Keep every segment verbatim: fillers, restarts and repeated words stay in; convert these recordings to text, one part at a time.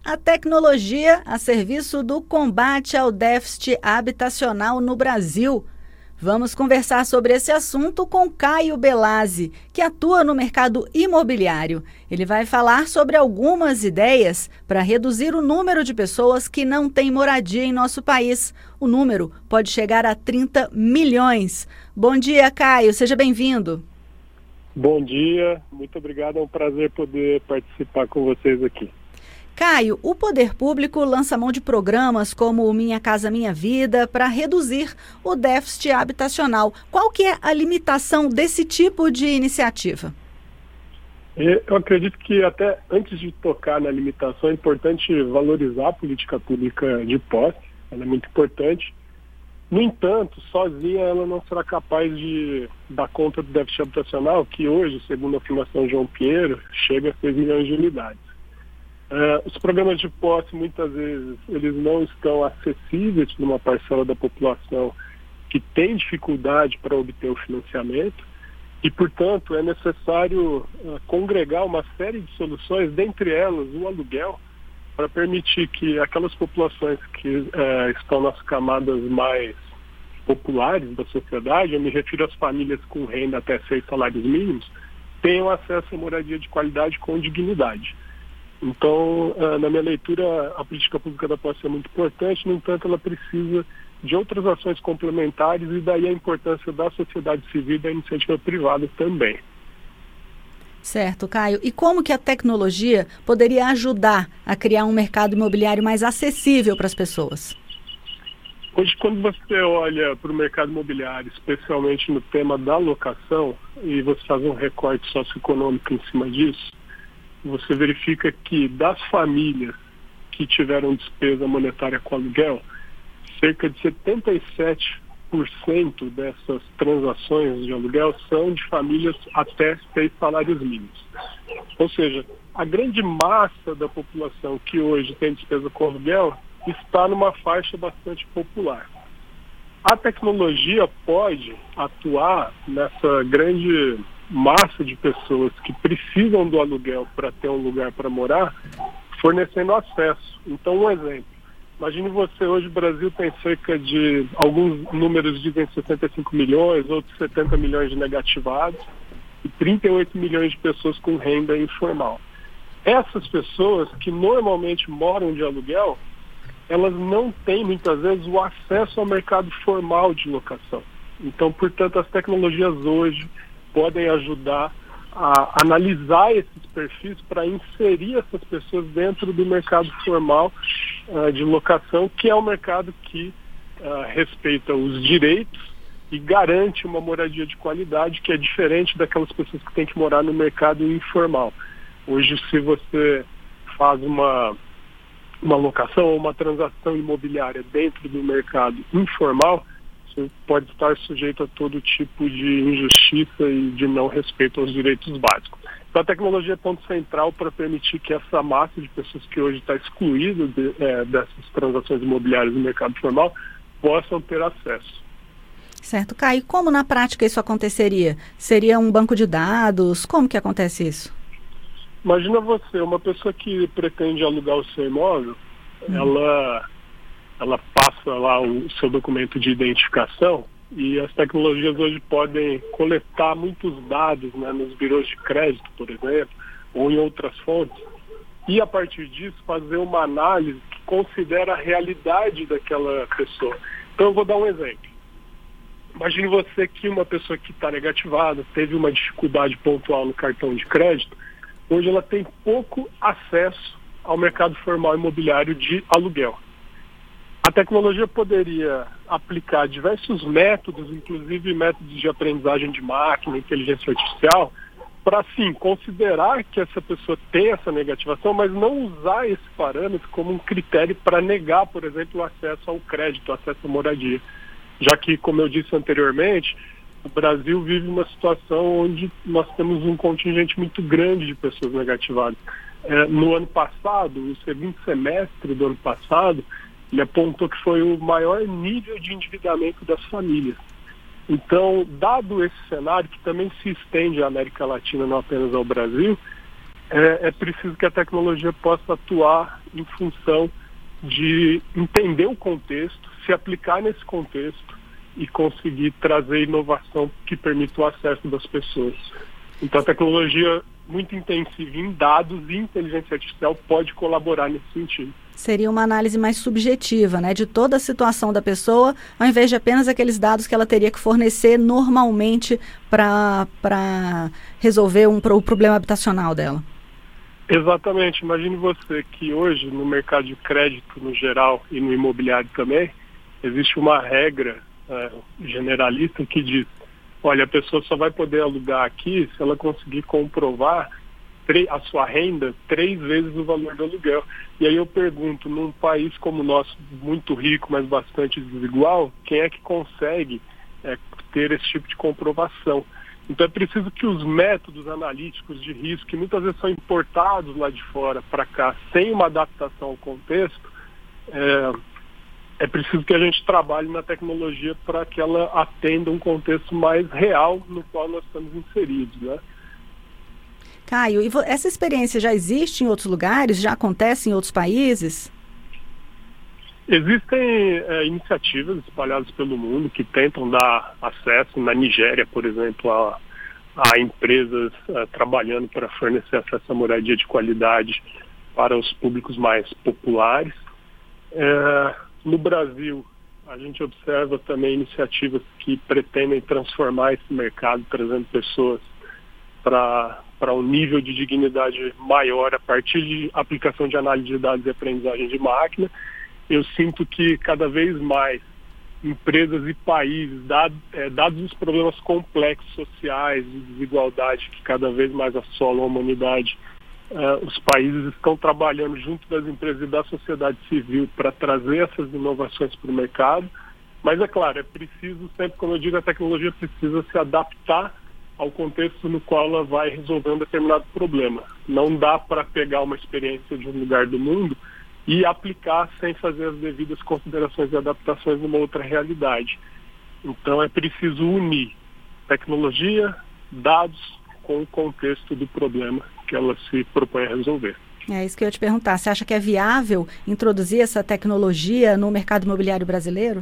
A tecnologia a serviço do combate ao déficit habitacional no Brasil. Vamos conversar sobre esse assunto com Caio Belazzi, que atua no mercado imobiliário. Ele vai falar sobre algumas ideias para reduzir o número de pessoas que não têm moradia em nosso país. O número pode chegar a trinta milhões. Bom dia, Caio. Seja bem-vindo. Bom dia. Muito obrigado. É um prazer poder participar com vocês aqui. Caio, o poder público lança mão de programas como o Minha Casa Minha Vida para reduzir o déficit habitacional. Qual que é a limitação desse tipo de iniciativa? Eu acredito que até antes de tocar na limitação é importante valorizar a política pública de posse. Ela é muito importante. No entanto, sozinha ela não será capaz de dar conta do déficit habitacional, que hoje, segundo a Fundação João Pinheiro, chega a seis milhões de unidades. Uh, os programas de posse, muitas vezes, eles não estão acessíveis para uma parcela da população que tem dificuldade para obter o financiamento e, portanto, é necessário uh, congregar uma série de soluções, dentre elas o aluguel, para permitir que aquelas populações que uh, estão nas camadas mais populares da sociedade, eu me refiro às famílias com renda até seis salários mínimos, tenham acesso a moradia de qualidade com dignidade. Então, na minha leitura, a política pública da posse é muito importante, no entanto, ela precisa de outras ações complementares e daí a importância da sociedade civil e da iniciativa privada também. Certo, Caio. E como que a tecnologia poderia ajudar a criar um mercado imobiliário mais acessível para as pessoas? Hoje, quando você olha para o mercado imobiliário, especialmente no tema da locação, e você faz um recorte socioeconômico em cima disso, você verifica que das famílias que tiveram despesa monetária com aluguel, cerca de setenta e sete por cento dessas transações de aluguel são de famílias até seis salários mínimos. Ou seja, a grande massa da população que hoje tem despesa com aluguel está numa faixa bastante popular. A tecnologia pode atuar nessa grande massa de pessoas que precisam do aluguel para ter um lugar para morar, fornecendo acesso. Então, um exemplo. Imagine você, hoje o Brasil tem cerca de, alguns números dizem sessenta e cinco milhões, outros setenta milhões de negativados e trinta e oito milhões de pessoas com renda informal. Essas pessoas que normalmente moram de aluguel, elas não têm muitas vezes o acesso ao mercado formal de locação. Então, portanto, as tecnologias hoje podem ajudar a analisar esses perfis para inserir essas pessoas dentro do mercado formal uh, de locação, que é um mercado que uh, respeita os direitos e garante uma moradia de qualidade, que é diferente daquelas pessoas que têm que morar no mercado informal. Hoje, se você faz uma, uma locação ou uma transação imobiliária dentro do mercado informal, você pode estar sujeito a todo tipo de injustiça e de não respeito aos direitos básicos. Então, a tecnologia é ponto central para permitir que essa massa de pessoas que hoje está excluída de, é, dessas transações imobiliárias no mercado formal possam ter acesso. Certo, Caio. Como na prática isso aconteceria? Seria um banco de dados? Como que acontece isso? Imagina você, uma pessoa que pretende alugar o seu imóvel, hum. ela... ela passa lá o seu documento de identificação e as tecnologias hoje podem coletar muitos dados, né, nos birôs de crédito, por exemplo, ou em outras fontes, e a partir disso fazer uma análise que considera a realidade daquela pessoa. Então eu vou dar um exemplo. Imagine você que uma pessoa que está negativada, teve uma dificuldade pontual no cartão de crédito, hoje ela tem pouco acesso ao mercado formal imobiliário de aluguel. A tecnologia poderia aplicar diversos métodos, inclusive métodos de aprendizagem de máquina, inteligência artificial, para, sim, considerar que essa pessoa tem essa negativação, mas não usar esse parâmetro como um critério para negar, por exemplo, o acesso ao crédito, o acesso à moradia. Já que, como eu disse anteriormente, o Brasil vive uma situação onde nós temos um contingente muito grande de pessoas negativadas. É, no ano passado, no segundo semestre do ano passado, ele apontou que foi o maior nível de endividamento das famílias. Então, dado esse cenário, que também se estende à América Latina, não apenas ao Brasil, É, é preciso que a tecnologia possa atuar em função de entender o contexto, se aplicar nesse contexto e conseguir trazer inovação que permita o acesso das pessoas. Então, a tecnologia muito intensiva em dados e inteligência artificial pode colaborar nesse sentido. Seria uma análise mais subjetiva, né, de toda a situação da pessoa, ao invés de apenas aqueles dados que ela teria que fornecer normalmente para para resolver um, o problema habitacional dela. Exatamente. Imagine você que hoje, no mercado de crédito no geral e no imobiliário também, existe uma regra é, generalista que diz: olha, a pessoa só vai poder alugar aqui se ela conseguir comprovar a sua renda três vezes o valor do aluguel. E aí eu pergunto, num país como o nosso, muito rico, mas bastante desigual, quem é que consegue é, ter esse tipo de comprovação? Então é preciso que os métodos analíticos de risco, que muitas vezes são importados lá de fora para cá, sem uma adaptação ao contexto, é, é preciso que a gente trabalhe na tecnologia para que ela atenda um contexto mais real no qual nós estamos inseridos, né? Caio, e essa experiência já existe em outros lugares? Já acontece em outros países? Existem é, iniciativas espalhadas pelo mundo que tentam dar acesso, na Nigéria, por exemplo, a, a empresas é, trabalhando para fornecer acesso à moradia de qualidade para os públicos mais populares. É, no Brasil, a gente observa também iniciativas que pretendem transformar esse mercado, trazendo pessoas para para um nível de dignidade maior a partir de aplicação de análise de dados e aprendizagem de máquina. Eu sinto que cada vez mais empresas e países, dado, é, dados os problemas complexos sociais de desigualdade que cada vez mais assolam a humanidade, é, os países estão trabalhando junto das empresas e da sociedade civil para trazer essas inovações para o mercado. Mas é claro, é preciso, sempre como eu digo, a tecnologia precisa se adaptar ao contexto no qual ela vai resolver um determinado problema. Não dá para pegar uma experiência de um lugar do mundo e aplicar sem fazer as devidas considerações e adaptações numa outra realidade. Então é preciso unir tecnologia, dados com o contexto do problema que ela se propõe a resolver. É isso que eu ia te perguntar. Você acha que é viável introduzir essa tecnologia no mercado imobiliário brasileiro?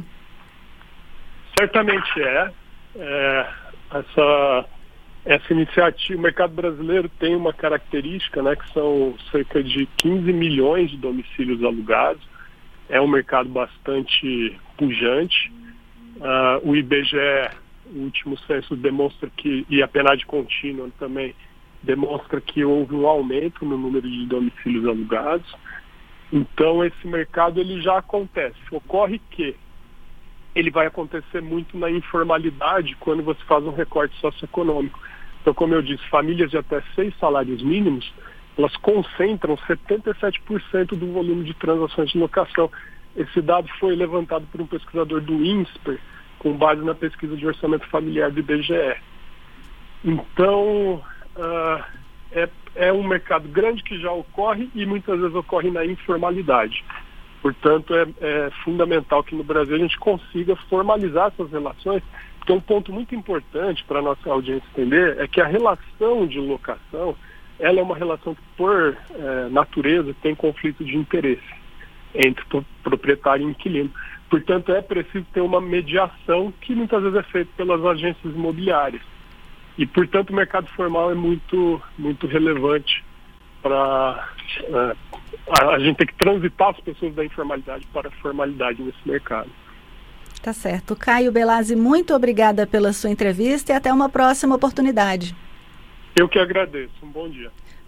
Certamente é. é essa... Essa iniciativa, o mercado brasileiro tem uma característica, né, que são cerca de quinze milhões de domicílios alugados. É um mercado bastante pujante. Uh, o I B G E, o último censo, demonstra que, e a PNAD contínua também, demonstra que houve um aumento no número de domicílios alugados. Então, esse mercado ele já acontece. Ocorre que ele vai acontecer muito na informalidade quando você faz um recorte socioeconômico. Então, como eu disse, famílias de até seis salários mínimos, elas concentram setenta e sete por cento do volume de transações de locação. Esse dado foi levantado por um pesquisador do INSPER, com base na pesquisa de orçamento familiar do I B G E. Então, uh, é, é um mercado grande que já ocorre e muitas vezes ocorre na informalidade. Portanto, é, é fundamental que no Brasil a gente consiga formalizar essas relações, porque um ponto muito importante para a nossa audiência entender é que a relação de locação, ela é uma relação que, por é, natureza, tem conflito de interesse entre proprietário e inquilino. Portanto, é preciso ter uma mediação que muitas vezes é feita pelas agências imobiliárias. E, portanto, o mercado formal é muito, muito relevante para... É, a gente tem que transitar as pessoas da informalidade para a formalidade nesse mercado. Tá certo. Caio Belazzi, muito obrigada pela sua entrevista e até uma próxima oportunidade. Eu que agradeço. Um bom dia.